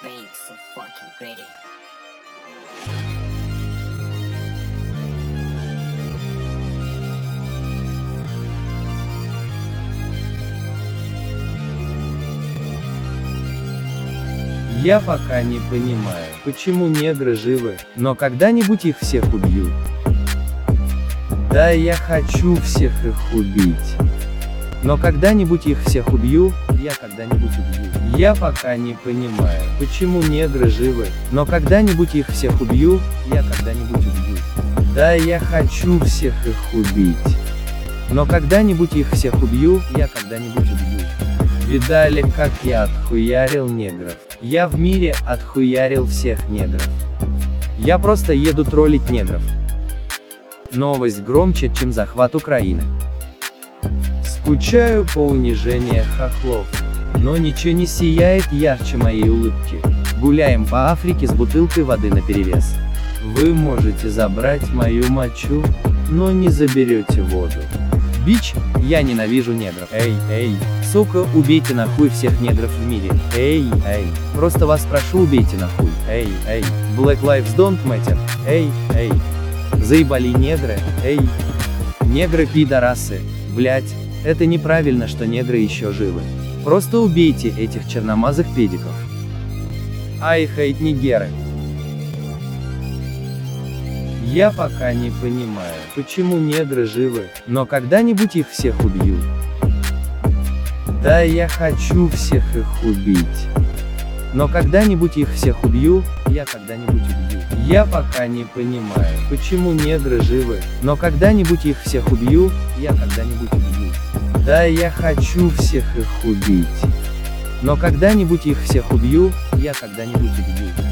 being so fucking greedy. Я пока не понимаю, почему негры живы, но когда-нибудь их всех убью. Да, я хочу всех их убить. Но когда-нибудь их всех убью, я когда-нибудь убью. Я пока не понимаю, почему негры живы, но когда-нибудь их всех убью, я когда-нибудь убью. Да, я хочу всех их убить. Но когда-нибудь их всех убью, я когда-нибудь убью. Видали, как я отхуярил негров? Я в мире отхуярил всех негров. Я просто еду троллить негров. Новость громче, чем захват Украины. Скучаю по унижению хохлов. Но ничего не сияет ярче моей улыбки. Гуляем по Африке с бутылкой воды наперевес. Вы можете забрать мою мочу, но не заберете воду. Бич, я ненавижу негров. Эй, сука, убейте нахуй всех негров в мире. Эй, просто вас прошу, убейте нахуй. Эй, Black Lives Don't Matter. Эй, заебали негры. Эй, негры пидорасы. Блять, это неправильно, что негры еще живы. Просто убейте этих черномазых педиков. I hate нигеры. Я пока не понимаю, почему негры живы, но когда-нибудь их всех убью. Да, я хочу всех их убить. Но когда-нибудь их всех убью, я когда-нибудь убью. Я пока не понимаю, почему негры живы, но когда-нибудь их всех убью, я когда-нибудь убью. Да, я хочу всех их убить. Но когда-нибудь их всех убью, я когда-нибудь убью.